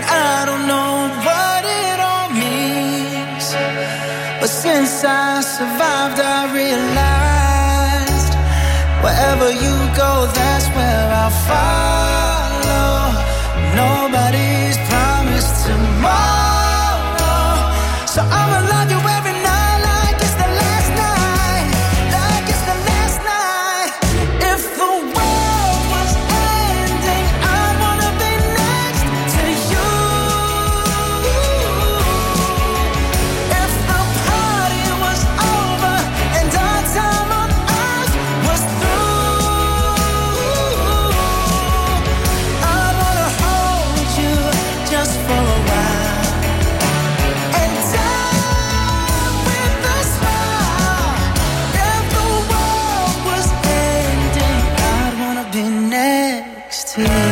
And I don't know what it all means, but since I survived I realized wherever you go, that's where I'll follow. Nobody's promised tomorrow, so I'ma love you every night like it's the last night, like it's the last night. If the world was ending, I wanna be next to you. If the party was over and our time on earth was through, I wanna hold you just for a while and die with a smile. If the world was ending, I'd wanna be next to you.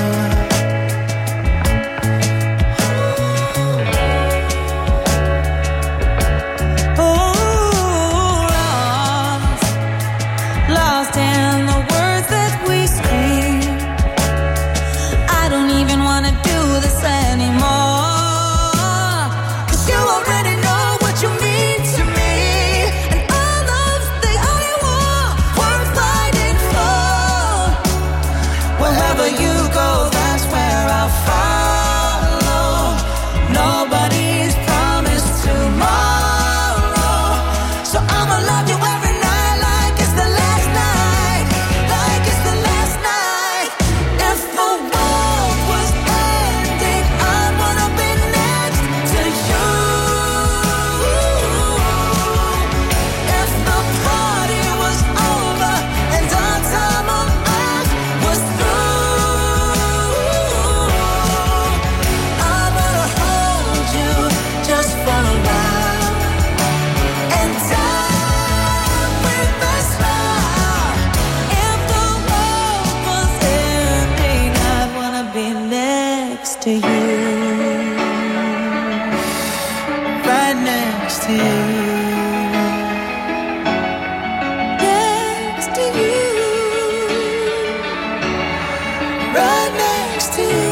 Lost in the words that we scream. I don't even wanna do this anymore, 'cause you already know what you mean to me, and all love's the only war worth fighting for. Wherever you go, that's where I'll follow. Nobody's promised tomorrow, so I'ma love you every night like it's the last night, like it's the last night. If the world was ending, I wanna be next to you. If the party was over and our time on earth was through, I wanna hold you just for a while and die with a smile. If the world was ending, I'd wanna be next to you, right next to you, next to you, right next to you.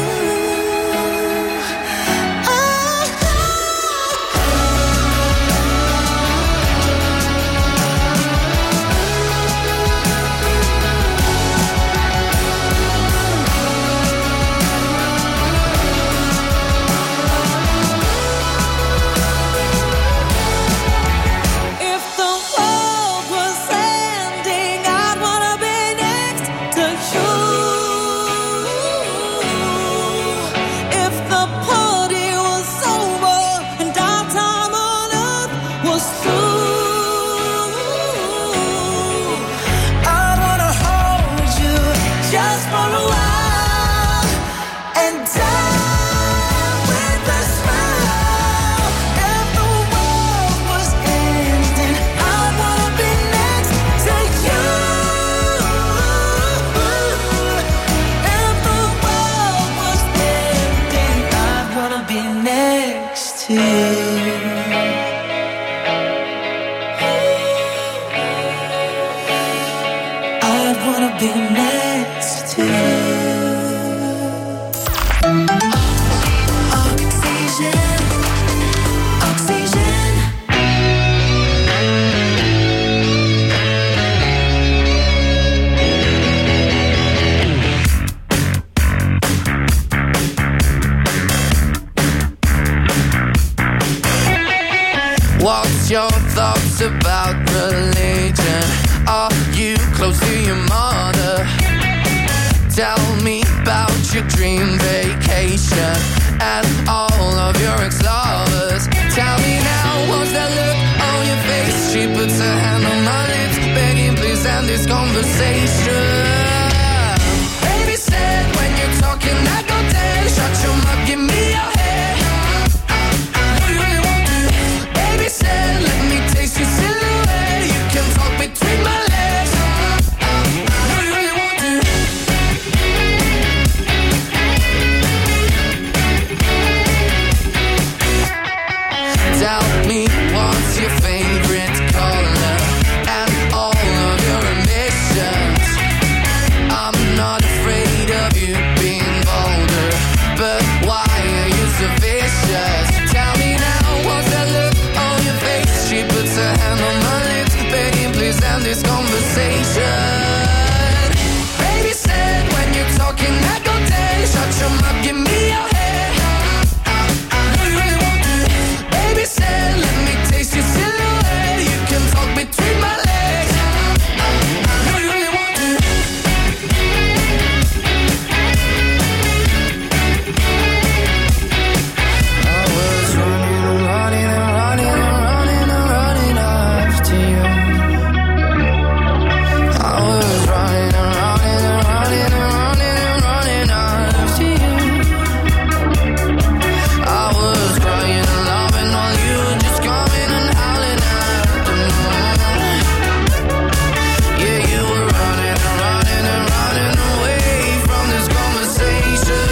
If the world was ending, I'd wanna be next to you. If the party was over and our time on earth was through, I'd wanna hold you just for a while and die with a smile. If the world was ending, I'd wanna be next to you. If the world was ending, I'd wanna be next to you. I'd wanna be next to you. Oxygen, oxygen. What's your thoughts about religion? Are you close to your mother? Tell me about your dream vacation and all of your ex-lovers. Tell me now, what's that look on your face? She puts her hand on my lips, begging please end this conversation. Baby said when you're talking I go dead. Shut your mouth, give me your head. What do you really want to? Baby said let me taste your silhouette. You can talk between my legs. What do you really want to? Tell me what's your favorite color and all of your ambitions. conversation. Baby said when you're talking I go dead. Shut your mouth, give me your head. No, you really want to. Baby said let me taste your silhouette. You can talk between my legs. No, you really want to. I was running and running and running and running and running after you. I was running and running and running and running and running after you. I was crying and loving while you were just coming and howling at the moon. Yeah, you were running and running and running away from this conversation.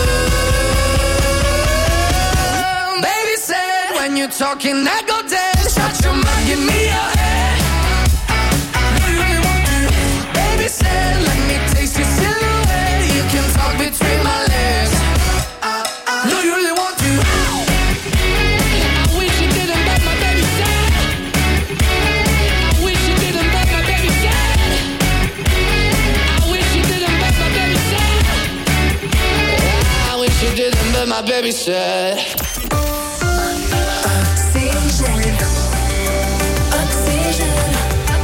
Baby said when you're talking I go dead. Shut your mouth, give me your head. No, you really want to. Baby said let me taste your silhouette. You can talk between my legs. No, you really want to. I wish you didn't, but my baby said. I wish you didn't, but my baby said. I wish you didn't, but my baby said. I wish you didn't, but my baby said. Oxygène. Oxygène.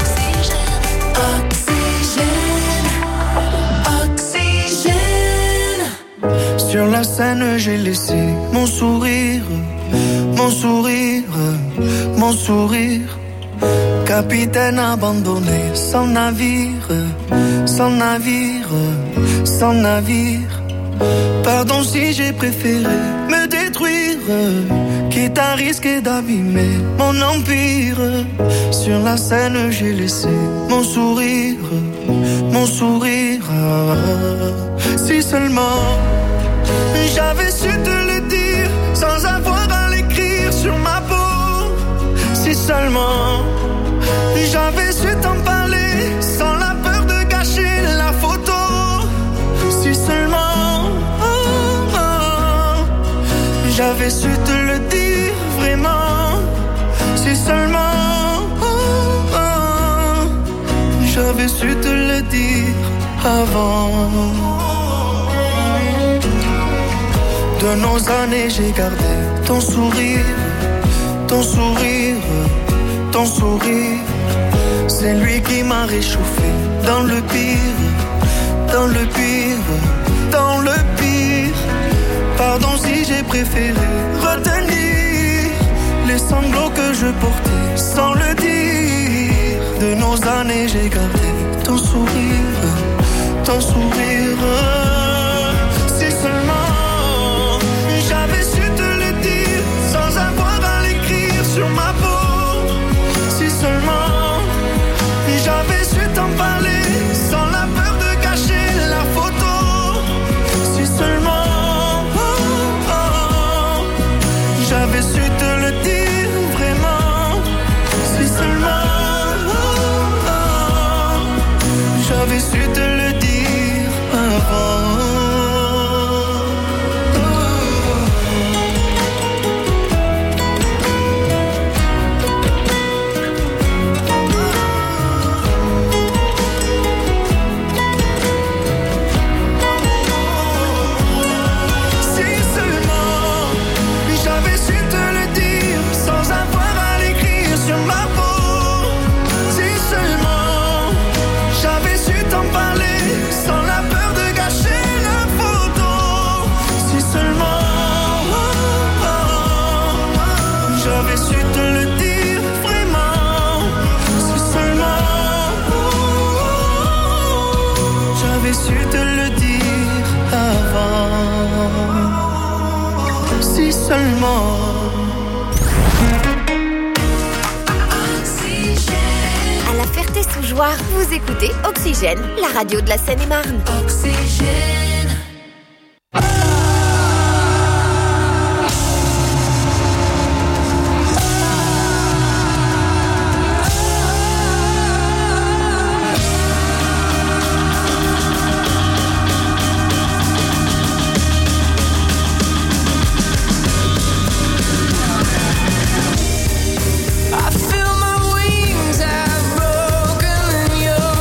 Oxygène. Oxygène. Sur la scène, j'ai laissé mon sourire, mon sourire, mon sourire. Capitaine abandonné, sans navire, sans navire, sans navire. Pardon si j'ai préféré me détruire, quitte à risquer d'abîmer mon empire. Sur la scène, j'ai laissé mon sourire, mon sourire. Si seulement j'avais su te le dire sans avoir à l'écrire sur ma peau. Si seulement j'avais su t'en parler sans la peur de gâcher la photo. Si seulement j'avais su te le dire vraiment. Si seulement j'avais su te le dire avant. De nos années j'ai gardé ton sourire, ton sourire, ton sourire. C'est lui qui m'a réchauffé dans le pire, dans le pire, dans le pire. Pardon si j'ai préféré retenir les sanglots que je portais sans le dire. De nos années j'ai gardé ton sourire, ton sourire. Si seulement j'avais su te le dire sans avoir à l'écrire sur ma peau. Si seulement j'avais su t'en parler sans la peur de gâcher la photo. Si seulement j'avais su te le dire vraiment. Si seulement j'avais su te le dire avant. Su te le dire avant. Si seulement. À la Ferté-sous-Jouarre, vous écoutez Oxygène, la radio de la Seine-et-Marne. Oxygène. I feel my wings have broken and you're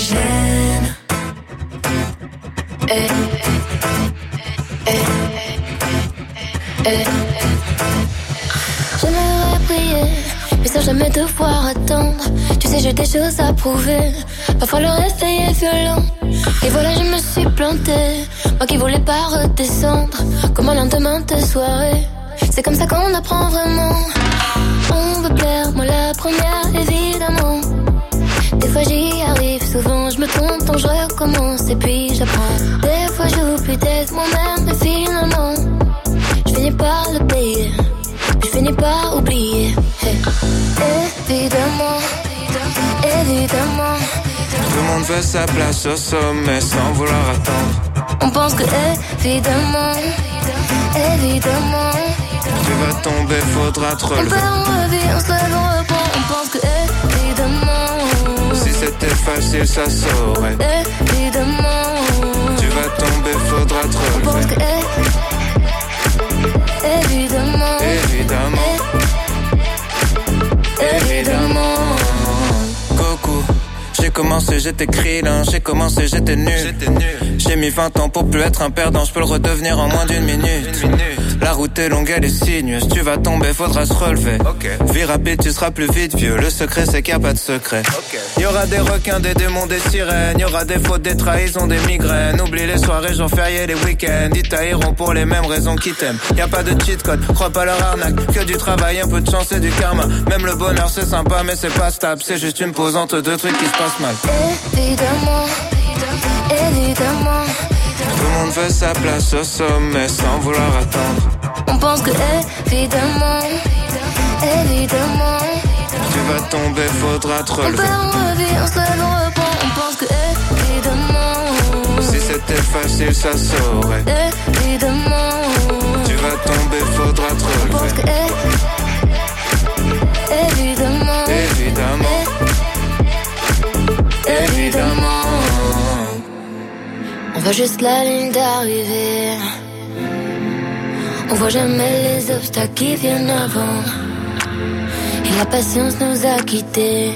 Oxygène. J'aimerais prier, mais sans jamais devoir attendre. Tu sais, j'ai des choses à prouver. Parfois le réveil est violent. Et voilà, je me suis plantée. Moi qui voulais pas redescendre. Comme un lendemain de soirée. C'est comme ça qu'on apprend vraiment. On veut plaire, moi la première, évidemment. Des fois j'y arrive, souvent je me trompe, donc je recommence et puis j'apprends. Des fois j'oublie d'être moi-même, mais finalement je finis par le payer. Je finis par oublier. Hey. Évidemment, évidemment. Tout le monde veut sa place au sommet sans vouloir attendre. On pense que évidemment, évidemment. Tu vas tomber, faudra te relever. On perd, on revit, on se lève, on reprend. On pense que évidemment. Si c'était facile, ça saurait. Évidemment. Tu vas tomber, faudra te relever. On pense que évidemment. Évidemment. Évidemment. Coucou. J'ai commencé, j'étais krillin, j'ai commencé, j'étais nul. J'ai mis 20 ans pour plus être un perdant, je peux le redevenir en moins d'une minute. La route est longue, elle est sinueuse, tu vas tomber, faudra se relever. Vie rapide, tu seras plus vite vieux, le secret c'est qu'il n'y a pas de secret. Y'aura des requins, des démons, des sirènes, y'aura des fautes, des trahisons, des migraines. Oublie les soirées, jours fériés, les week-ends, ils tailleront pour les mêmes raisons qu'ils t'aiment. Y'a pas de cheat code, crois pas leur arnaque, que du travail, un peu de chance et du karma. Même le bonheur c'est sympa mais c'est pas stable, c'est juste une pause entre deux trucs qui se passent mal. Évidemment, évidemment. Tout le monde veut sa place au sommet sans vouloir attendre. On pense que évidemment, évidemment. Tu vas tomber, faudra te On relever. perd, on revit, on se lève, on reprend. On pense que évidemment. Si c'était facile, ça saurait. Évidemment. Tu vas tomber, faudra te On pense relever. que évidemment. Évidemment. Évidemment. On voit juste la ligne d'arrivée. On voit jamais les obstacles qui viennent avant. Et la patience nous a quittés.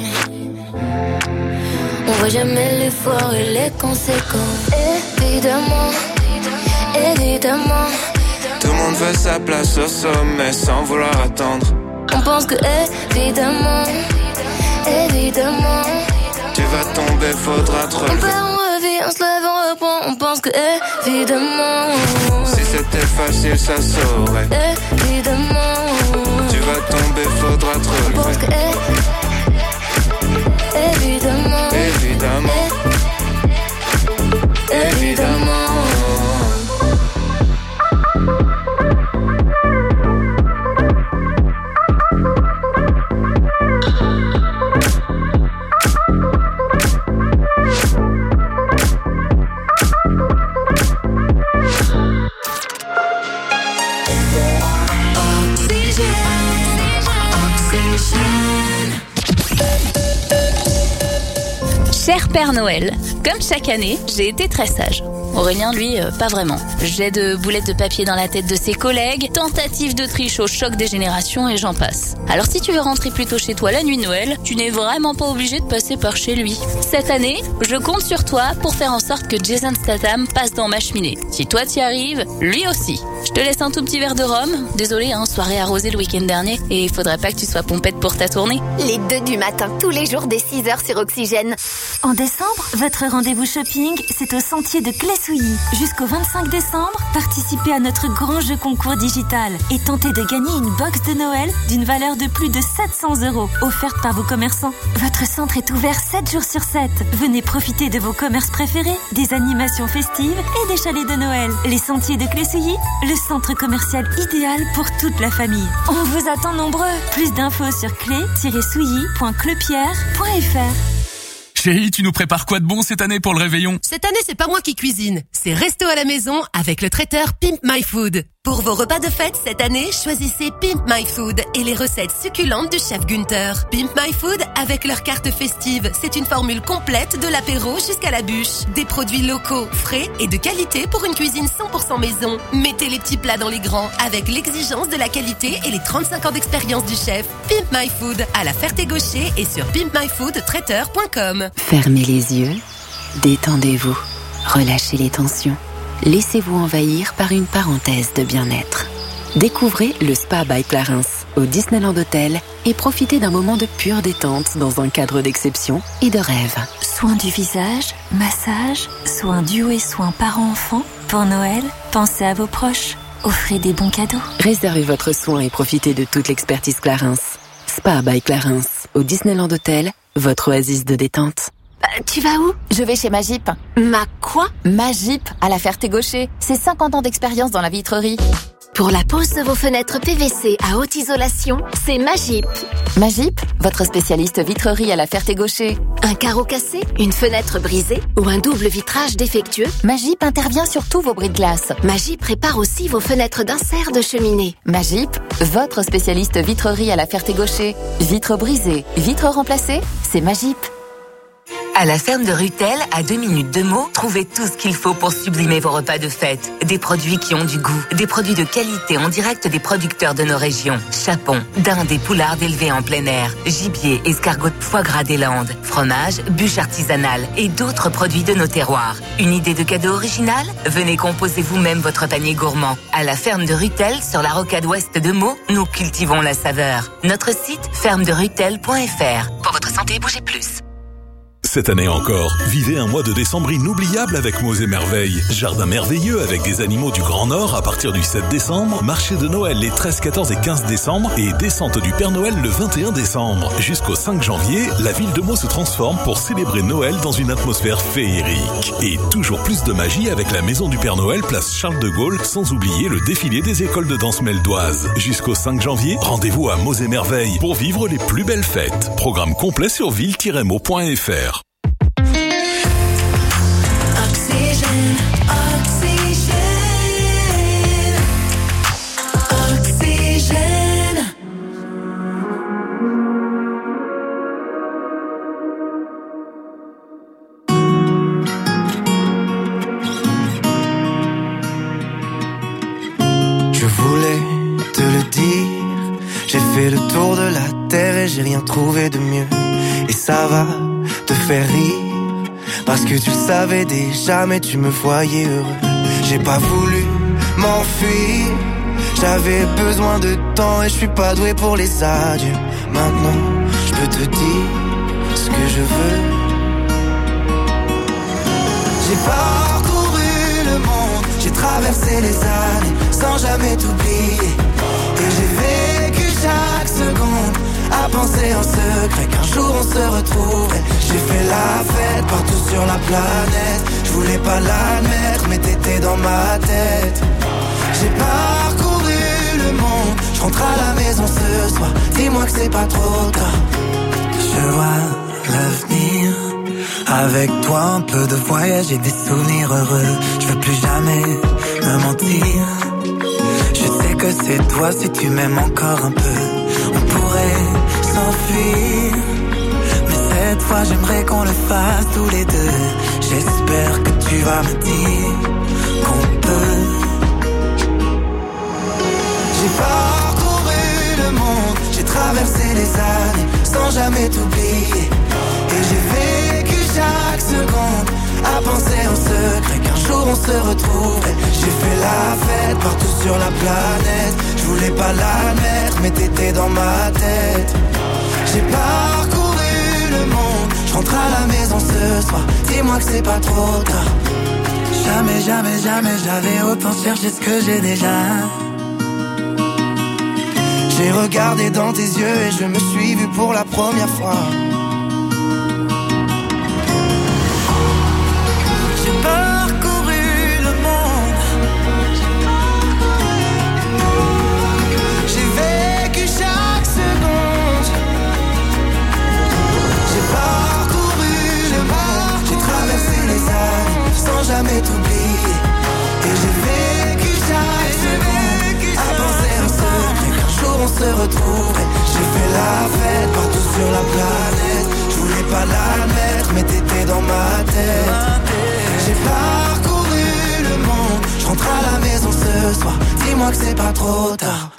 On voit jamais l'effort et les conséquences. Évidemment, évidemment. Tout le monde veut sa place au sommet sans vouloir attendre. On pense que évidemment, évidemment. Tu vas tomber, faudra te On relever. perd, on revit, on se lève, on reprend. On pense que évidemment. Si c'était facile, ça saurait. Évidemment. Tu vas tomber, faudra te On pense que relever. évidemment. Évidemment. Évidemment. Cher Père Noël, comme chaque année, j'ai été très sage. Aurélien, lui, pas vraiment. Jet de boulettes de papier dans la tête de ses collègues, tentative de triche au choc des générations et j'en passe. Alors si tu veux rentrer plus tôt chez toi la nuit de Noël, tu n'es vraiment pas obligé de passer par chez lui. Cette année, je compte sur toi pour faire en sorte que Jason Statham passe dans ma cheminée. Si toi t'y arrives, lui aussi. Je te laisse un tout petit verre de rhum. Désolé, soirée arrosée le week-end dernier et il faudrait pas que tu sois pompette pour ta tournée. Les 2 du matin, tous les jours dès 6h sur Oxygène. En décembre, votre rendez-vous shopping, c'est au Sentier de Clé-Souilly. Jusqu'au 25 décembre, participez à notre grand jeu concours digital et tentez de gagner une box de Noël d'une valeur de plus de 700 €, offerte par vos commerçants. Votre centre est ouvert 7 jours sur 7. Venez profiter de vos commerces préférés, des animations festives et des chalets de Noël. Les Sentiers de Clé-Souilly, le centre commercial idéal pour toute la famille. On vous attend nombreux. Plus d'infos sur clé-souilly.clepierre.fr. Chérie, tu nous prépares quoi de bon cette année pour le réveillon? Cette année, c'est pas moi qui cuisine, c'est resto à la maison avec le traiteur Pimp My Food. Pour vos repas de fête cette année, choisissez Pimp My Food et les recettes succulentes du chef Günther. Pimp My Food avec leur carte festive, c'est une formule complète de l'apéro jusqu'à la bûche. Des produits locaux, frais et de qualité pour une cuisine 100% maison. Mettez les petits plats dans les grands avec l'exigence de la qualité et les 35 ans d'expérience du chef. Pimp My Food à la Ferté-Gaucher et sur pimpmyfoodtraiteur.com. Fermez les yeux Détendez-vous, relâchez les tensions. Laissez-vous envahir par une parenthèse de bien-être. Découvrez le Spa by Clarins au Disneyland Hotel et profitez d'un moment de pure détente dans un cadre d'exception et de rêve. Soins du visage, massage, soins duo et soins parents-enfants. Pour Noël, pensez à vos proches. Offrez des bons cadeaux. Réservez votre soin et profitez de toute l'expertise Clarins. Spa by Clarins au Disneyland Hotel, votre oasis de détente. Tu vas où? Je vais chez Magip. Ma quoi? Magip, à la Ferté-Gaucher. C'est 50 ans d'expérience dans la vitrerie. Pour la pose de vos fenêtres PVC à haute isolation, c'est Magip. Magip, votre spécialiste vitrerie à la Ferté-Gaucher. Un carreau cassé, une fenêtre brisée ou un double vitrage défectueux, Magip intervient sur tous vos bris de glace. Magip répare aussi vos fenêtres d'insert de cheminée. Magip, votre spécialiste vitrerie à la Ferté-Gaucher. Vitres brisées, vitres remplacées, c'est Magip. À la ferme de Rutel, à 2 minutes de Meaux, trouvez tout ce qu'il faut pour sublimer vos repas de fête. Des produits qui ont du goût, des produits de qualité en direct des producteurs de nos régions. Chapon, dinde et poularde élevés en plein air, gibier, escargot de foie gras des Landes, fromage, bûche artisanale et d'autres produits de nos terroirs. Une idée de cadeau original? Venez composer vous-même votre panier gourmand. À la ferme de Rutel, sur la rocade ouest de Meaux, nous cultivons la saveur. Notre site, fermederutel.fr. Pour votre santé, bougez plus. Cette année encore, vivez un mois de décembre inoubliable avec Mots et Merveilles. Jardin merveilleux avec des animaux du Grand Nord à partir du 7 décembre, marché de Noël les 13, 14 et 15 décembre et descente du Père Noël le 21 décembre. Jusqu'au 5 janvier, la ville de Meaux se transforme pour célébrer Noël dans une atmosphère féerique. Et toujours plus de magie avec la maison du Père Noël, place Charles de Gaulle, sans oublier le défilé des écoles de danse meldoise. Jusqu'au 5 janvier, rendez-vous à Mots et Merveilles pour vivre les plus belles fêtes. Programme complet sur ville-meaux.fr. Je voulais te le dire, j'ai fait le tour de la terre et j'ai rien trouvé de mieux. Et ça va te faire rire, parce que tu le savais déjà mais tu me voyais heureux. J'ai pas voulu m'enfuir, j'avais besoin de temps et je suis pas doué pour les adieux. Maintenant je peux te dire ce que je veux. J'ai parcouru le monde, j'ai traversé les années sans jamais t'oublier. Et j'ai vécu chaque seconde à penser en secret qu'un jour on se retrouverait. J'ai fait la fête partout sur la planète, je voulais pas l'admettre mais t'étais dans ma tête. J'ai parcouru le monde, je rentre à la maison ce soir, dis-moi que c'est pas trop tard. Je vois l'avenir, avec toi un peu de voyage et des souvenirs heureux. Je veux plus jamais me mentir, je sais que c'est toi si tu m'aimes encore un peu. On pourrait s'enfuir, mais cette fois j'aimerais qu'on le fasse tous les deux. J'espère que tu vas me dire qu'on peut. J'ai parcouru le monde, j'ai traversé les années sans jamais t'oublier. Et j'ai vécu chaque seconde à penser en secret qu'un jour on se retrouverait. J'ai fait la fête partout sur la planète, je voulais pas l'admettre mais t'étais dans ma tête. J'ai parcouru le monde, je rentre à la maison ce soir, dis-moi que c'est pas trop tard. Jamais, jamais, jamais j'avais autant cherché ce que j'ai déjà. J'ai regardé dans tes yeux et je me suis vu pour la première fois. J'ai parcouru le monde, j'ai vécu chaque seconde. J'ai parcouru le monde, j'ai traversé les années sans jamais t'oublier. Et j'ai vécu chaque seconde à penser en secret qu'un jour on se retrouverait. J'ai fait la fête partout sur la planète, je voulais pas l'admettre mais t'étais dans ma tête. J'ai parcouru le monde, je rentre à la maison ce soir, dis-moi que c'est pas trop tard.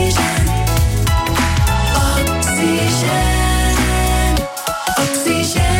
Oxygène, oxygène, oxygène.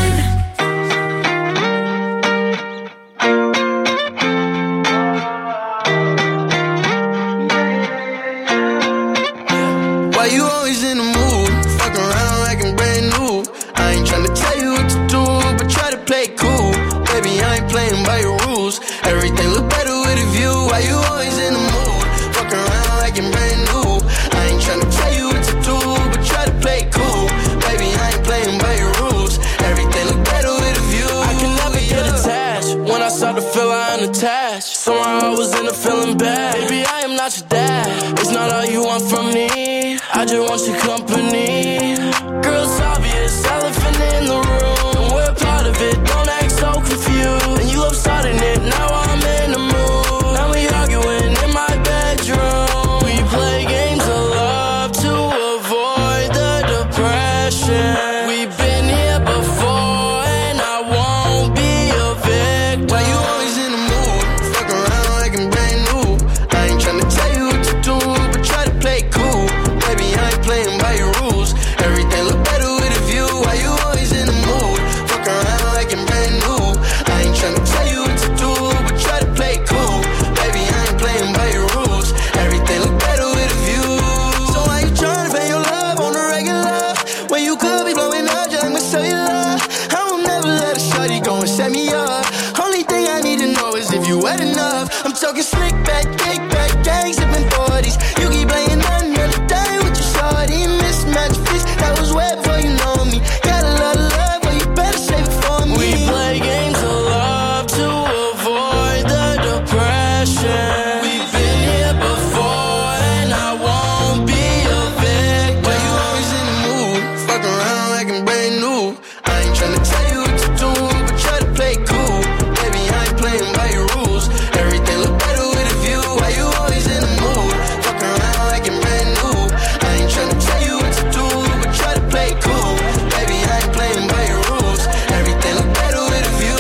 back. Baby, I am not your dad. It's not all you want from me. I just want your company. Girl, it's obvious, elephant in the room. And we're part of it, don't act so confused. And you love starting it, now I'm in the mood. Now we arguing in my bedroom. We play games of love to avoid the depression. We've been here before and I won't be a victim. Why you always in the mood? Fuck around like I'm brand new. I ain't tryna tell you what to do, but try to play cool. Baby, I ain't playing by your rules. Everything look better with a view. Why you always in the mood? Fuck around like I'm brand new. I ain't tryna tell you what to do, but try to play cool. Baby, I ain't playing by your rules. Everything look better with a view. So why you tryna pay your love on the regular? When you could be blowing up just like my cellular. I will never let a shawty go and set me up. Only thing I need to know is if you wet enough. I'm talking slick back, kick back, gang sipping 40s. You keep playing another day with your shawty. Mismatch fist, that was wet before you know me. Got a lot of love, but you better save it for me. We play games of love to avoid the depression. We've been here before and I won't be a victim. Why you always in the mood? Fuck around like I'm brand new. I ain't tryna tell you what to do, but try to play cool. Baby, I ain't playing by your rules. Everything look better with a view. Why you always in the mood? Fuck around like I'm brand new. I ain't tryna tell you what to do, but try to play cool. Baby, I ain't playing by your rules. Everything look better with a view,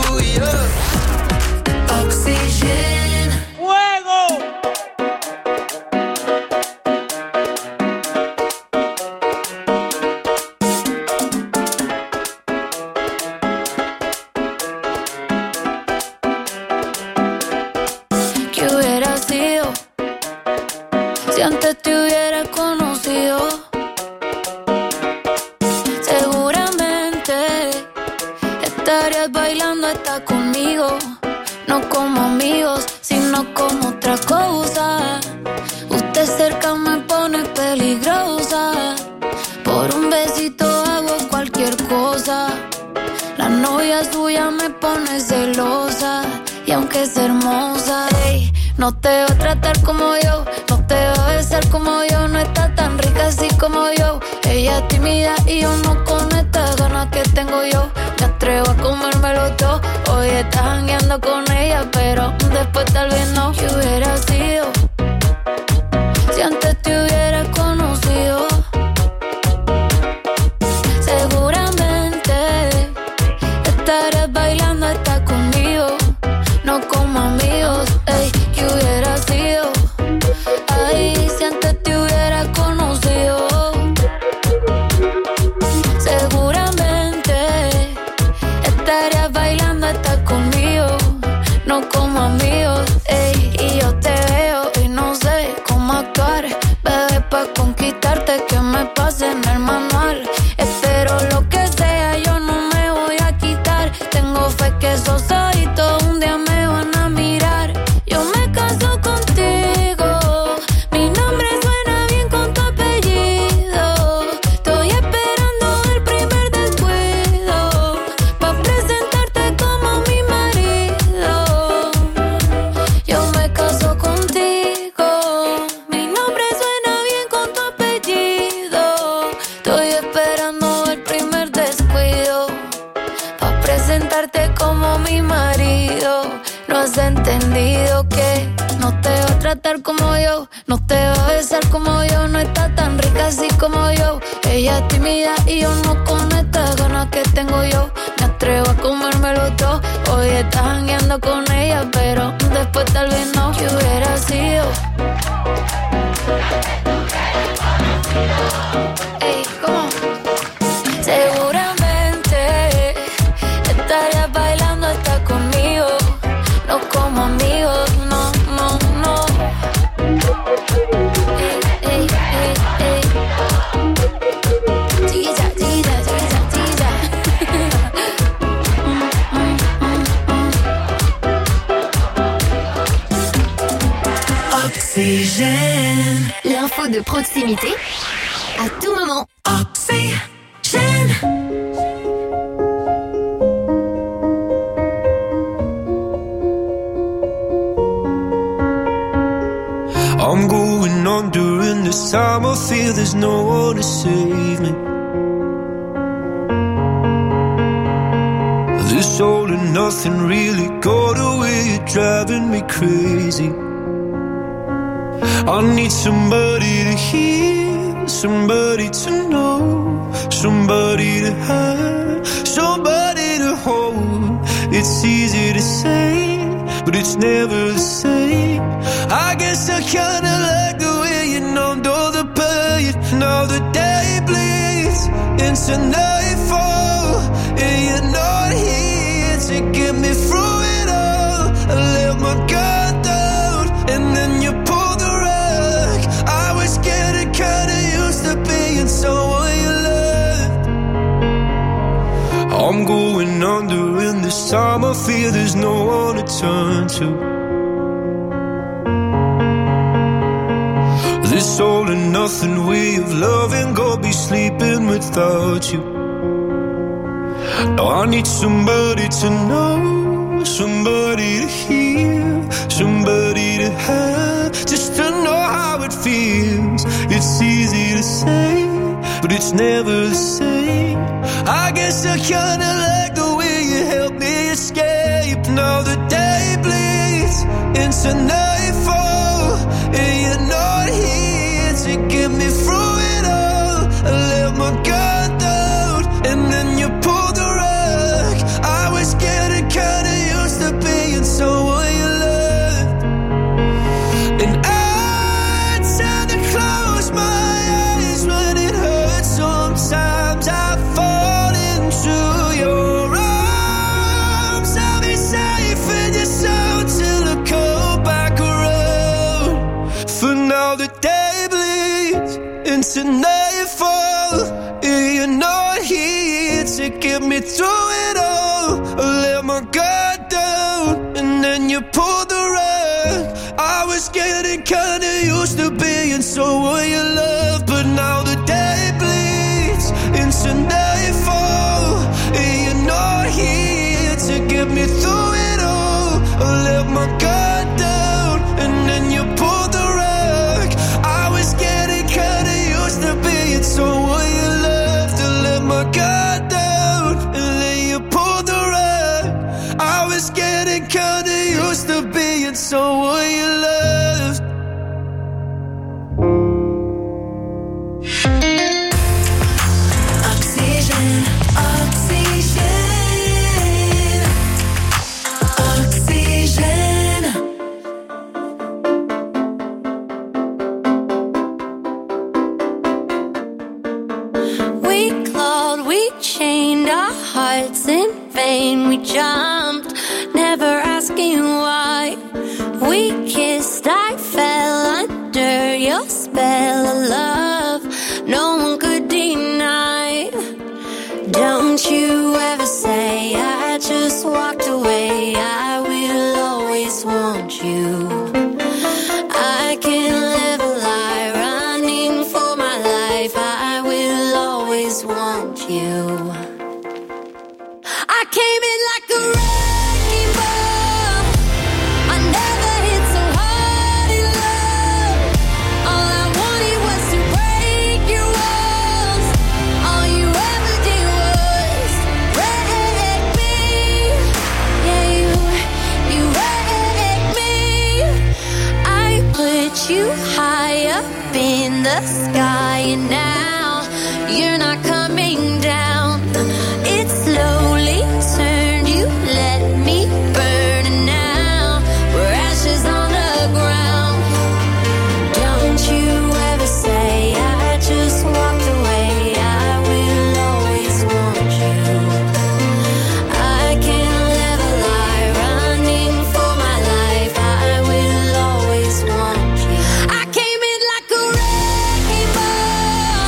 yeah. Oxygen. ¡Fuego! ¿Qué hubiera sido si antes te hubiera conocido? Seguramente estarías bailando hasta conmigo, no como amigos, sino como otra cosa. Usted cerca me pone peligrosa, por un besito hago cualquier cosa. La novia suya me pone celosa, y aunque es hermosa, ey, no te va a tratar como yo, no te va a besar como yo, no está tan rica así como yo. Ella es tímida y yo no con estas ganas que tengo yo. Me atrevo a comérmelo todo. Hoy estás jangueando con ella, pero después tal vez no. ¿Qué hubiera sido si antes te hubiera conocido? Seguramente estarías bailando hasta conmigo, no como amigos, ey. ¿Qué hubiera sido? Ay, si antes te hubiera conocido. Seguramente estarías bailando hasta conmigo, no como amigos, ey. Y yo te veo y no sé cómo actuar, bebé, pa' conquistarte que me pase en el manual. Espero lo que sea, yo no me voy a quitar. Tengo fe que esos ojitos un día me van a mirar. Yo me caso contigo, mi nombre suena bien con tu apellido. Estoy esperando el primer descuido pa' presentarte como mi marido. Yo me caso contigo, mi nombre suena bien con tu apellido. Estoy esperando el primer descuido pa' presentarte como mi marido. No has entendido que no te va a tratar como yo, no te va a besar como yo, no está tan rica así como yo. Ella es tímida y yo no con estas ganas que tengo yo. Me atrevo a comérmelo todo. Hoy estás jangueando con ella, pero después tal vez no. ¿Qué hubiera sido? Ey, ¿cómo? Seguramente estarías bailando hasta conmigo, no como amigos, no, no, no. Ey, ey, ey, ey. Chiquilla, chiquilla, chiquilla, chiquilla. Oxygène. L'info de proximité à tout moment. Oxygène. there's no one to save me. This all and nothing really got away, you're driving me crazy. I need somebody to hear, somebody to know, somebody to have, somebody to hold. It's easy to say, but it's never the same. I guess I kinda like the way you numbed all the pain. Now the day bleeds into nightfall, and you're not here to get me through it all. I let my guard down, and then you pulled the rug. I was getting kinda used to being someone you loved. I'm going under, and this time I fear there's no one to turn to. This all and nothing way of loving, go be sleeping without you. Now I need somebody to know, somebody to hear, somebody to have, just to know how it feels. It's easy to say, but it's never the same. I guess I kinda like the way you help me escape. Now the day bleeds into nightfall, and you're not here to get me through it all. I let my guard down, and then you pulled the rug. I was getting kinda used to being someone you loved, and I tend to close my eyes when it hurts. Sometimes I fall into your arms. I'll be safe in your soul till I come back around. For now the day bleeds into nightfall, and you're not here to get me through it all. I let my guard down, and then you pulled the rug. I was getting kinda used to being someone you love, but now the day bleeds into nightfall, and you're not here to get me through it all. I let my guard down, and then you pulled the rug. I was getting kinda used to being someone you loved. I let my guard down, and then you pulled the rug. I was getting kinda used to being someone you loved. Oxygen, oxygen, oxygen. We clawed, we chained our hearts in vain. We jumped, never asking why. We kissed, I fell under your spell of love. No one could deny. Don't you ever say I just walked away. I will always want you. I can't live a lie, running for my life. I will always want you. I came in like a wrecking ball. I never hit so hard in love. All I wanted was to break your walls. All you ever did was wreck me. Yeah, you wrecked me. I put you high up in the sky, and now you're not coming down. It slowly turned, you let me burn, and now we're ashes on the ground. Don't you ever say I just walked away. I will always want you. I can't live a lie, running for my life. I will always want you. I came in like a wrecking ball.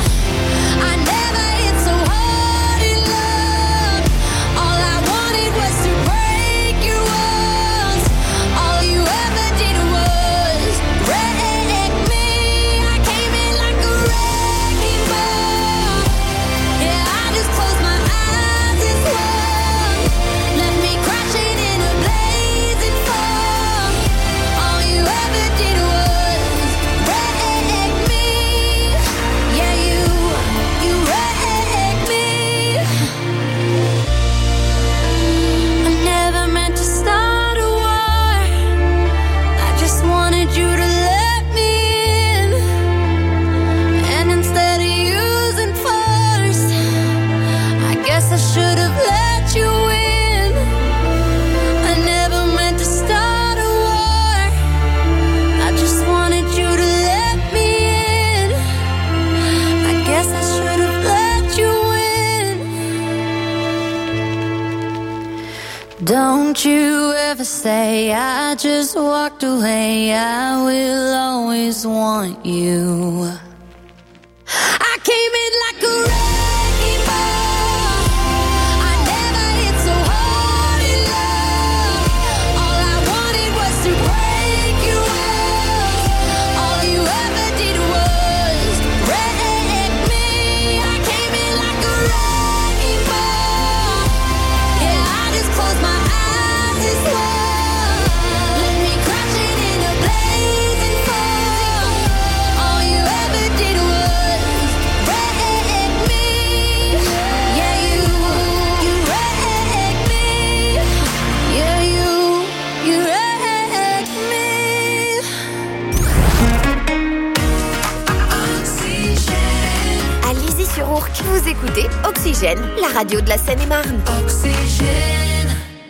Don't you ever say I just walked away. I will always want you. I came in like a wrecking ball. I never hit so hard in love. All I wanted was to break you off. All you ever did was wreck me. I came in like a wrecking ball. Yeah, I just closed my eyes and swore. Let me crashing in a blazing fall. All you ever did was wreck me. Yeah, you wrecked me. Yeah, you wrecked me. À Lizy-sur-Ourcq, vous écoutez Oxygène, la radio de la Seine-et-Marne. Oxygène.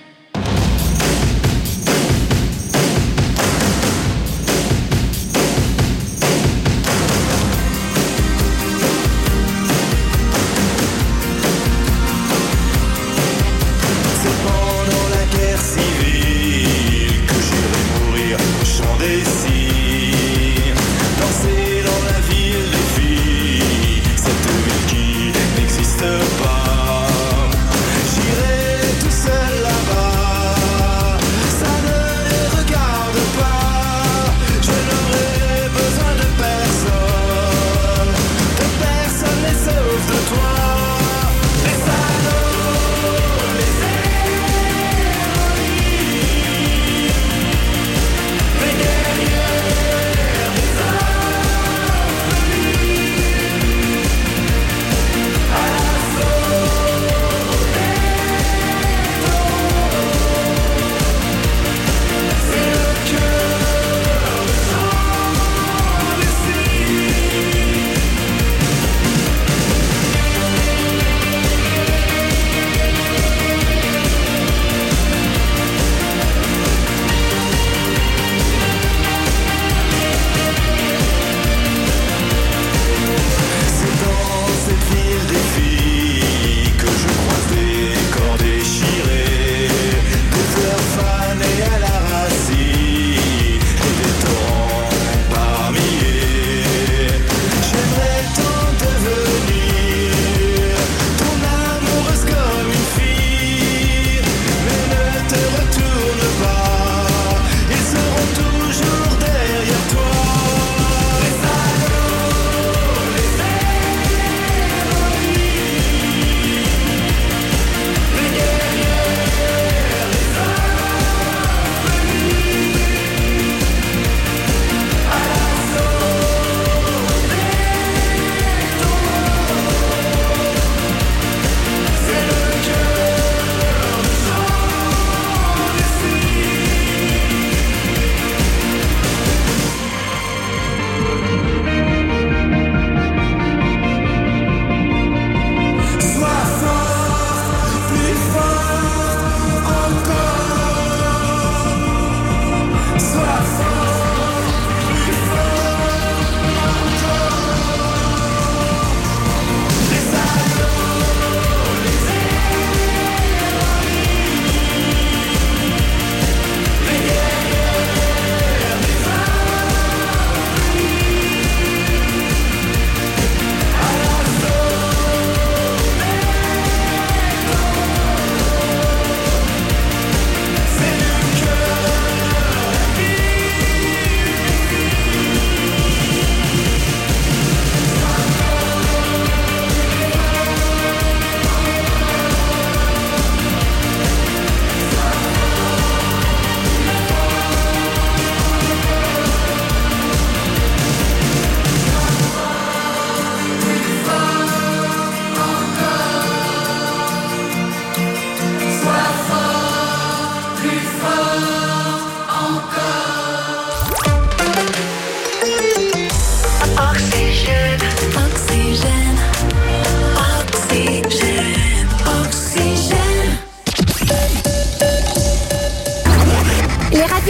C'est pendant la guerre civile que j'irai mourir au champ des cygnes. Danser dans la ville des filles, cette ville qui n'existe pas. J'irai tout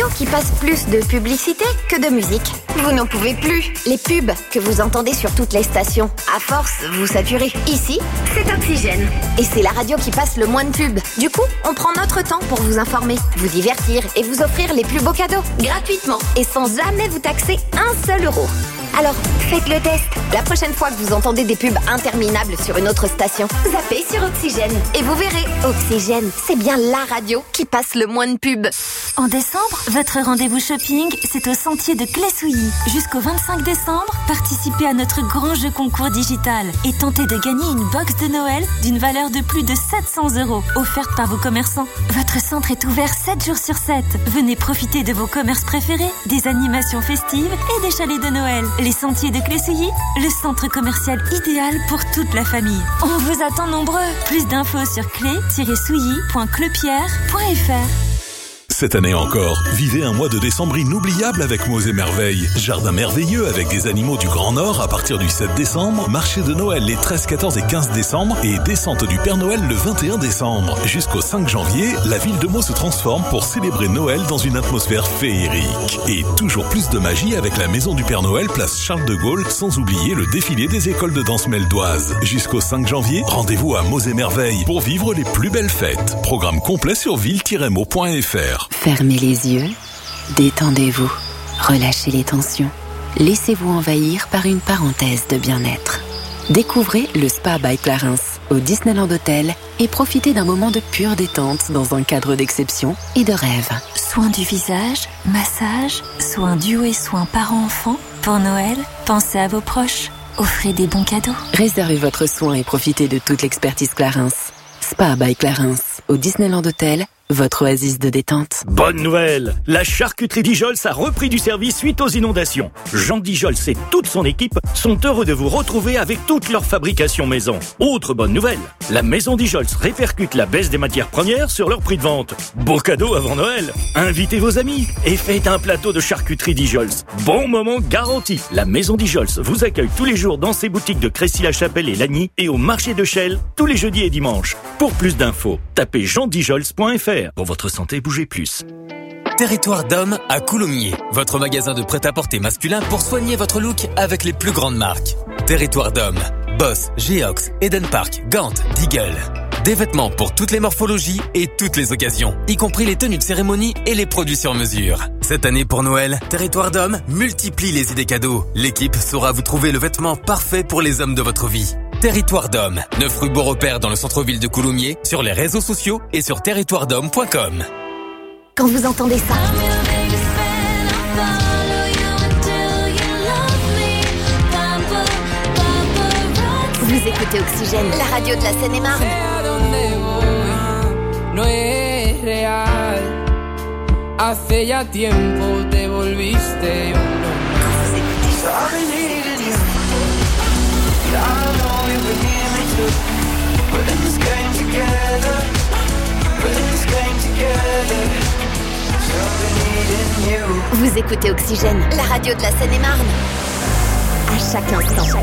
radio qui passe plus de publicité que de musique. Vous n'en pouvez plus. Les pubs que vous entendez sur toutes les stations, à force, vous saturez. Ici, c'est Oxygène. Et c'est la radio qui passe le moins de pubs. Du coup, on prend notre temps pour vous informer, vous divertir et vous offrir les plus beaux cadeaux, gratuitement et sans jamais vous taxer un seul euro. Alors, faites le test. La prochaine fois que vous entendez des pubs interminables sur une autre station, zappez sur Oxygène et vous verrez. Oxygène, c'est bien la radio qui passe le moins de pubs. En décembre, votre rendez-vous shopping, c'est au Sentier de Clé-Souilly. Jusqu'au 25 décembre, participez à notre grand jeu concours digital et tentez de gagner une box de Noël d'une valeur de plus de 700 €, offerte par vos commerçants. Votre centre est ouvert 7 jours sur 7. Venez profiter de vos commerces préférés, des animations festives et des chalets de Noël. Les Sentiers de Clé-Souilly, le centre commercial idéal pour toute la famille. On vous attend nombreux. Plus d'infos sur clé-souilly.clepierre.fr. Cette année encore, vivez un mois de décembre inoubliable avec Mots et Merveilles. Jardin merveilleux avec des animaux du Grand Nord à partir du 7 décembre, marché de Noël les 13, 14 et 15 décembre et descente du Père Noël le 21 décembre. Jusqu'au 5 janvier, la ville de Meaux se transforme pour célébrer Noël dans une atmosphère féerique. Et toujours plus de magie avec la maison du Père Noël, place Charles de Gaulle, sans oublier le défilé des écoles de danse meldoise. Jusqu'au 5 janvier, rendez-vous à Mots et Merveilles pour vivre les plus belles fêtes. Programme complet sur ville-meaux.fr. Fermez les yeux, détendez-vous, relâchez les tensions. Laissez-vous envahir par une parenthèse de bien-être. Découvrez le Spa by Clarins au Disneyland Hotel et profitez d'un moment de pure détente dans un cadre d'exception et de rêve. Soins du visage, massage, soins duo et soins parents-enfants. Pour Noël, pensez à vos proches. Offrez des bons cadeaux. Réservez votre soin et profitez de toute l'expertise Clarins. Spa by Clarins au Disneyland Hotel, votre oasis de détente. Bonne nouvelle! La charcuterie Dijols a repris du service suite aux inondations. Jean Dijols et toute son équipe sont heureux de vous retrouver avec toute leur fabrication maison. Autre bonne nouvelle, la maison Dijols répercute la baisse des matières premières sur leur prix de vente. Beau cadeau avant Noël! Invitez vos amis et faites un plateau de charcuterie Dijols. Bon moment garanti! La maison Dijols vous accueille tous les jours dans ses boutiques de Crécy-la-Chapelle et Lagny et au marché de Chelles tous les jeudis et dimanches. Pour plus d'infos, tapez jeandijols.fr. Pour votre santé, bougez plus. Territoire d'Homme à Coulommiers, votre magasin de prêt-à-porter masculin pour soigner votre look avec les plus grandes marques. Territoire d'Homme, Boss, Geox, Eden Park, Gant, Deagle. Des vêtements pour toutes les morphologies et toutes les occasions, y compris les tenues de cérémonie et les produits sur mesure. Cette année pour Noël, Territoire d'Homme multiplie les idées cadeaux. L'équipe saura vous trouver le vêtement parfait pour les hommes de votre vie. Territoire d'Homme, 9 rue Beaurepaire dans le centre-ville de Coulommiers, sur les réseaux sociaux et sur territoiredhomme.com. Quand vous entendez ça, vous écoutez Oxygène, la radio de la Seine-et-Marne. No es real. Hace ya tiempo te volviste uno más. Vous écoutez Oxygène, la radio de la Seine-et-Marne. À chaque instant.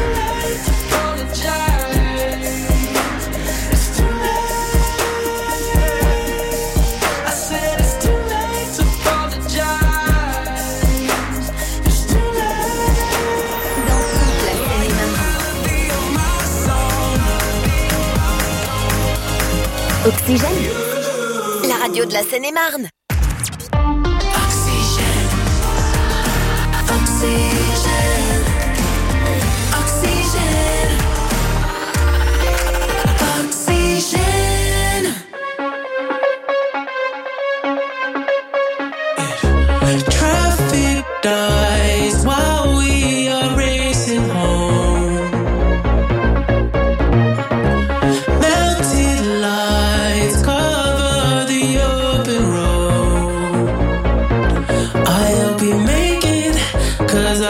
Oxygène, la radio de la Seine-et-Marne. Oxygène, oxygène, oxygène, oxygène. Traffic dies while we are racing home. Melted lights cover the open road. I'll be making, 'cause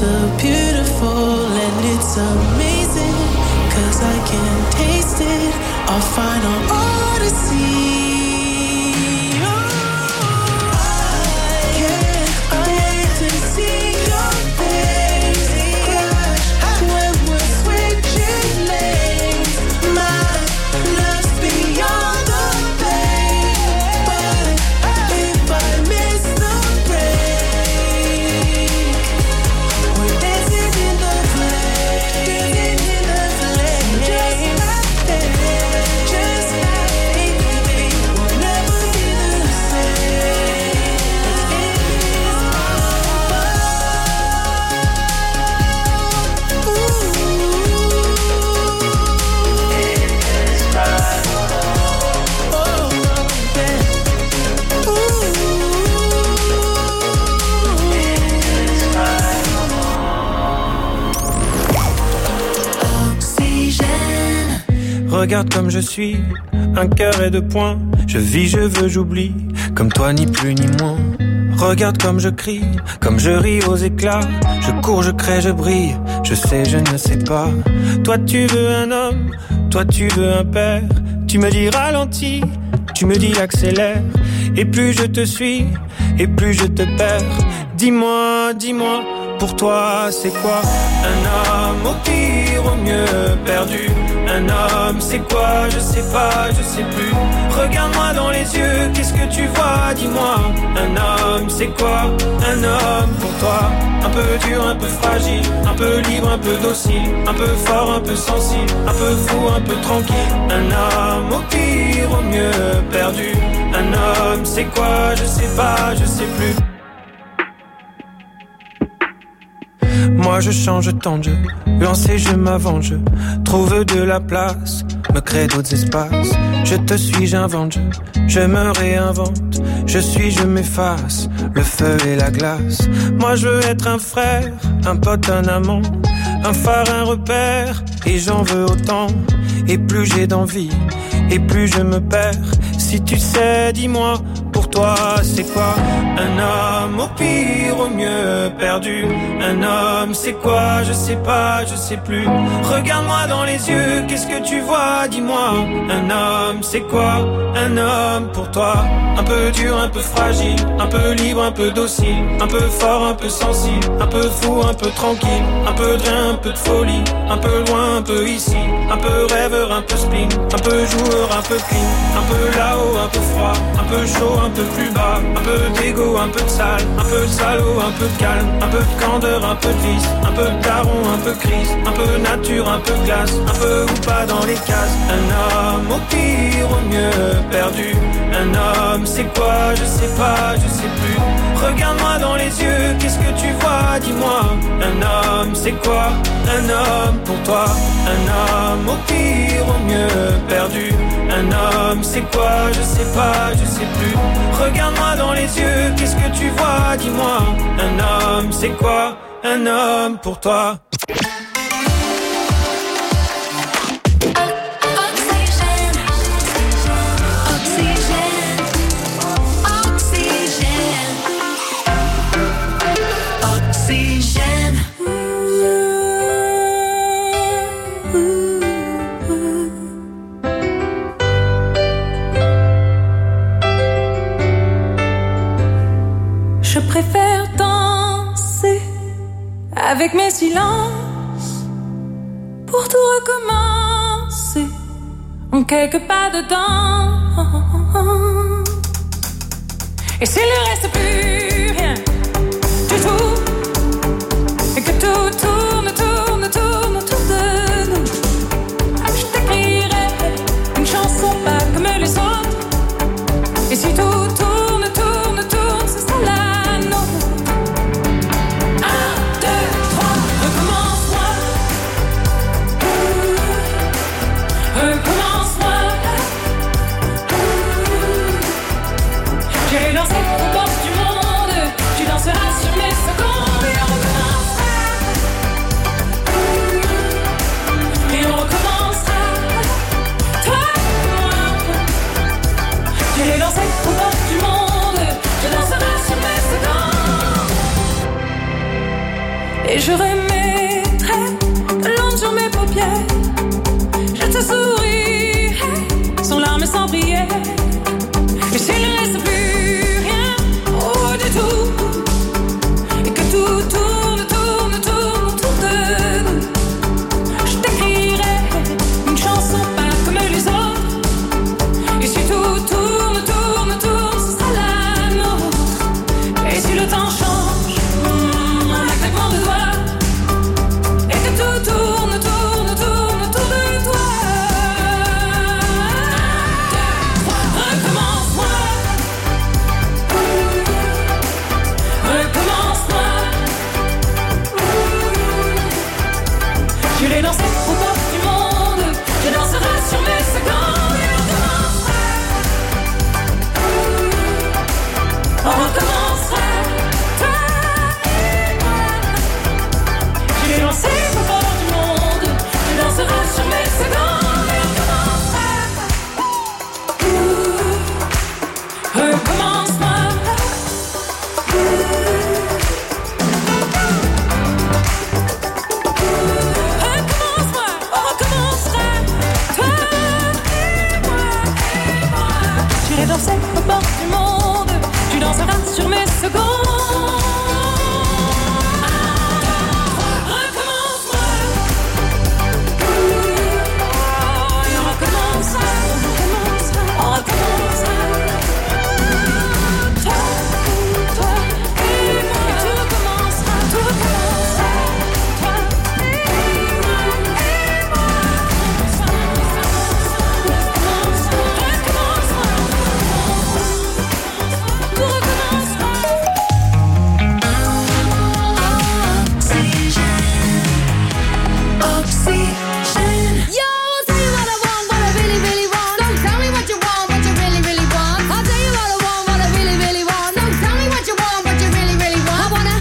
so beautiful and it's amazing, 'cause I can taste it, our final odyssey. Regarde comme je suis, un cœur et 2 points. Je vis, je veux, j'oublie, comme toi ni plus ni moins. Regarde comme je crie, comme je ris aux éclats. Je cours, je crée, je brille, je sais, je ne sais pas. Toi tu veux un homme, toi tu veux un père. Tu me dis ralentis, tu me dis accélère. Et plus je te suis, et plus je te perds. Dis-moi, dis-moi, pour toi c'est quoi un homme, au pire, au mieux perdu? Un homme, c'est quoi? Je sais pas, je sais plus. Regarde-moi dans les yeux, qu'est-ce que tu vois? Dis-moi. Un homme, c'est quoi? Un homme pour toi. Un peu dur, un peu fragile, un peu libre, un peu docile, un peu fort, un peu sensible, un peu fou, un peu tranquille. Un homme, au pire, au mieux perdu. Un homme, c'est quoi? Je sais pas, je sais plus. Moi je change tant de jeu, lancé je m'avance, je trouve de la place, me crée d'autres espaces. Je te suis, j'invente, je me réinvente, je suis, je m'efface, le feu et la glace. Moi je veux être un frère, un pote, un amant, un phare, un repère, et j'en veux autant. Et plus j'ai d'envie, et plus je me perds. Si tu sais, dis-moi, pour toi c'est quoi un homme, au pire, au mieux perdu? Un homme, c'est quoi? Je sais pas, je sais plus. Regarde-moi dans les yeux, qu'est-ce que tu vois? Dis-moi. Un homme, c'est quoi un homme pour toi? Un peu dur, un peu fragile, un peu libre, un peu docile, un peu fort, un peu sensible, un peu fou, un peu tranquille, un peu de rien, un peu de folie, un peu loin, un peu ici, un peu rêveur, un peu spleen, un peu joueur, un peu clean, un peu là-haut, un peu froid, un peu chaud, un peu plus bas, un peu d'égo, un peu de sale, un peu de salaud, un peu de calme, un peu de candeur, un peu de vice, un peu de daron, un peu crise, un peu nature, un peu de glace, un peu ou pas dans les cases. Un homme, au pire, au mieux perdu. Un homme, c'est quoi? Je sais pas, je sais plus. Regarde-moi dans les yeux, qu'est-ce que tu vois? Dis-moi. Un homme, c'est quoi un homme pour toi? Un homme, au pire, au mieux perdu. Un homme, c'est quoi? Je sais pas, je sais plus. Regarde-moi dans les yeux, qu'est-ce que tu vois? Dis-moi. Un homme, c'est quoi un homme pour toi? Je préfère danser avec mes silences pour tout recommencer en quelques pas dedans. Et s'il ne reste plus rien du tout, et que tout tourne, tourne, tourne autour de nous, je t'écrirai une chanson pas comme les autres. Et si tout tourne, tourne, tourne, ce sera la nôtre. 1, 2, 3, recommence-moi. Recommence-moi. J'irai danser aux portes du monde. Tu Et je remettrai de l'encre sur mes paupières. Je te sourirai sans larmes, sans prière. Et s'il ne reste plus rien, oh du tout, et que tout tourne, tourne, tourne autour de nous, je t'écrirai une chanson pas comme les autres. Et si tout tourne, tourne, tourne, ce sera la nôtre. Et si le temps change, un claquement de doigts, et que tout tourne, tourne, tourne autour de toi. Recommence-moi, recommence-moi. Je l'ai dansé au bord du monde, je danserai sur mes secondes et on recommencera, toi et moi. Je l'ai lancé au bord du monde, je danserai sur mes secondes et on recommencera. Recommence-moi. Recommence-moi, on recommencera, toi et moi. J'irai danser au bord du monde, tu danseras sur mes secondes. Recommence-moi. Et on recommencera, on recommencera. Toi et moi. Et tout recommencera, tout recommencera. Toi et moi, tout recommencera. Oxygène. Yo, I'll tell you what I want, what I really, really want. Don't tell me what you want, what you really, really want. I'll tell you what I want, what I really, really want. Don't tell me what you want, what you really, really want. I wanna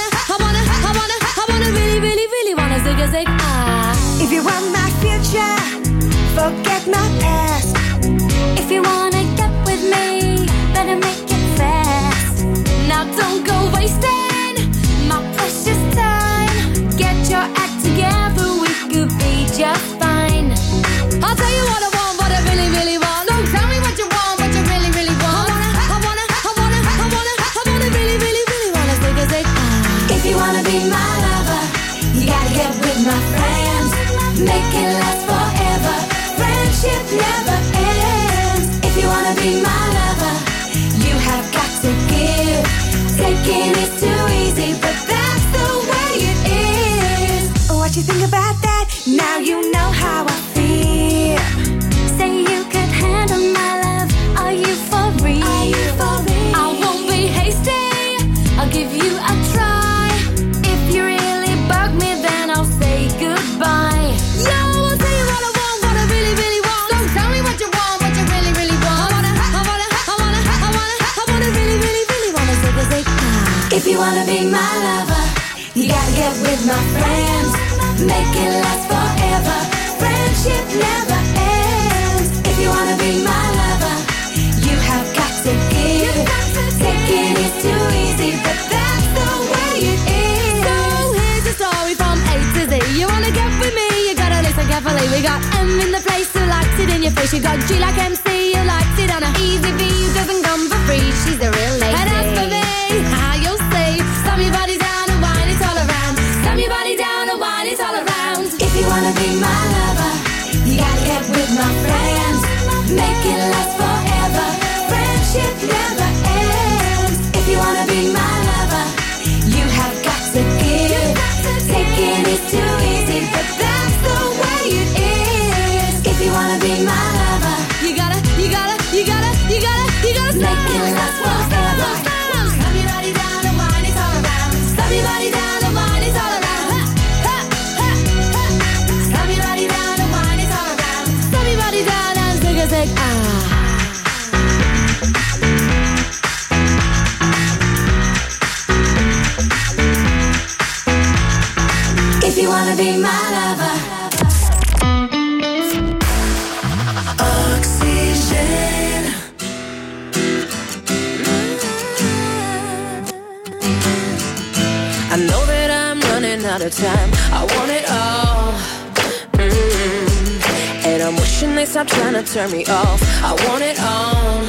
really, really, really wanna zig a zig ah. If you want my future, forget my past. If you wanna get with me, better make it fast. Now don't go wasting my precious time. Get your act together, we could be just fine. I'll tell you what I want, what I really, really want. Don't tell me what you want, what you really, really want. I wanna really, really, really wanna zig a zig ah. If you wanna be my lover, you gotta get with my friends. Make it last forever. Friendship never ends. If you wanna be my lover, you have got to give. Taking is too easy, but that's the way it is. What you think about that? Now you know how I feel. Say you could handle my love. Are you for real? Are you for real? I won't be hasty. I'll give you a try. If you really bug me, then I'll say goodbye. Yo, I'll tell you what I want, what I really, really want. Don't tell me what you want, what you really, really want. I wanna really, really, really wanna zig a zig ah. If you wanna be my lover, you gotta get with my friends. Make it last forever. Friendship never ends. If you wanna be my lover, you have got to give. Taking is too easy, but that's the way it is. So here's the story from A to Z. You wanna get with me, you gotta listen carefully. We got M in the place who likes it in your face. You got G like MC, who likes it on a easy V, who doesn't come for free. She's a real lady. And as for me, how you'll see, slam your body down and wine it all around. Slam your body down and wine it all around. If you wanna be my lover, you gotta get with my friends. Make it last forever. Friendship never ends. If you wanna be my lover, you have got to give. Taking is too easy, but that's the way it is. If you wanna be my lover, you gotta make it last forever. the time. I want it all. And I'm wishing they stop trying to turn me off. I want it all.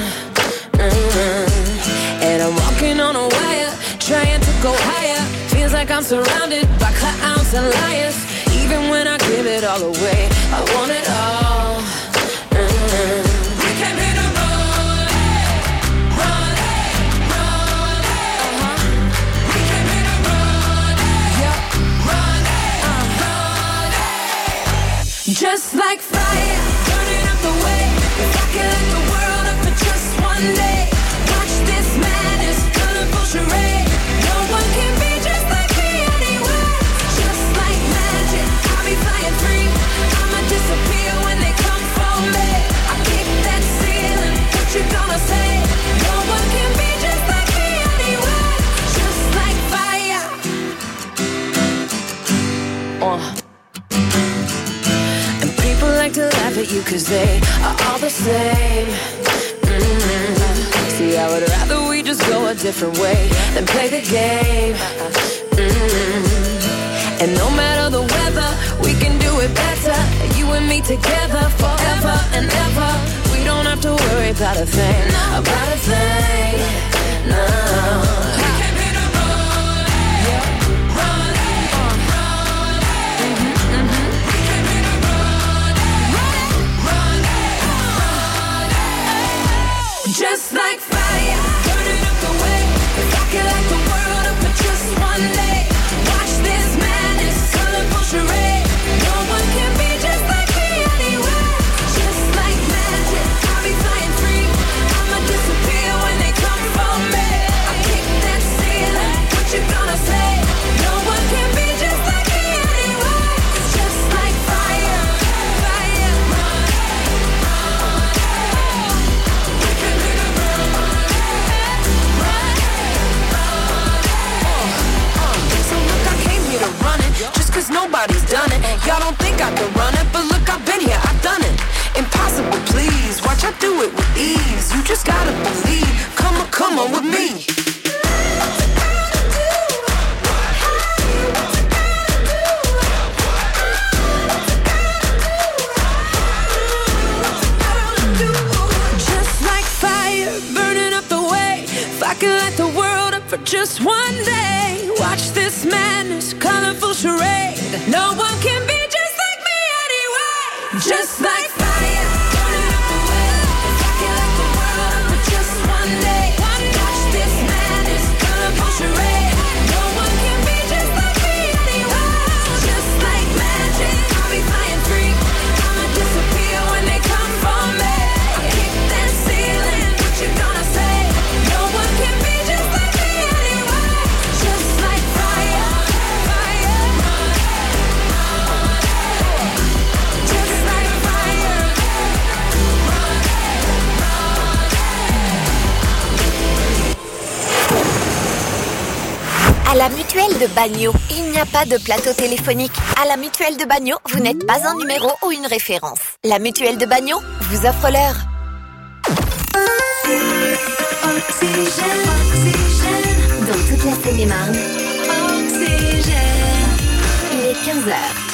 And I'm walking on a wire, trying to go higher. Feels like I'm surrounded by clowns and liars. Even when I give it all away, I want it all. We came here to run it, run it, run it. We came here to run it, yeah, run it, run it. Just like fire, burning up the way. If I could light the world up for just one day, watch this madness, colorful charade. No one can be just like me anyway. Just like magic, I'll be flying free. I'ma disappear when they come for me. I kick that ceiling, what you gonna say? No one can be just like me anyway. Just like fire. And people like to laugh at you 'cause they are all the same. See, I would rather we just go a different way than play the game. And no matter the weather, we can do it better. You and me together forever and ever. We don't have to worry about a thing, about a thing. No. We came here to run it, run it, run it. We came here to run it, run it, run it. Just like fire, burning up the way. If I could light the world up for just one day, watch this madness, colorful charade. No one can be just like me anyway. Just like magic, I'll be flying free. I'ma disappear when they come for me. I kick that ceiling, what you gonna say? No one can be just like me anyway. Just like fire, fire, run it, run it. We can be the run it, run it. So look, I came here to run it, just 'cause nobody's done it. Y'all don't think I can run it, but look, I've been here, I've done it. Impossible, please, watch I do it with ease. You just gotta believe, come on with me. Just like fire, burning up the way. If I could light the world up for just one day, watch this madness, colorful charade. No one can be just like me anyway. Just like fire, burning up the way. If I could light the world up for just one day, watch this madness, colorful charade. No one can be just like me anyway. Just like magic, I'll be flying free. I'ma disappear when they come for me. I kick that ceiling, what you gonna say? No one can be just like me anyway. Just like fire, fire, run it. Just like fire, run it. À la Mutuelle de Bagno, il n'y a pas de plateau téléphonique. À la Mutuelle de Bagno, vous n'êtes pas un numéro ou une référence. La Mutuelle de Bagno vous offre l'heure. Oxygène, oxygène. Dans toute la Seine-et-Marne, Oxygène. il est 15h.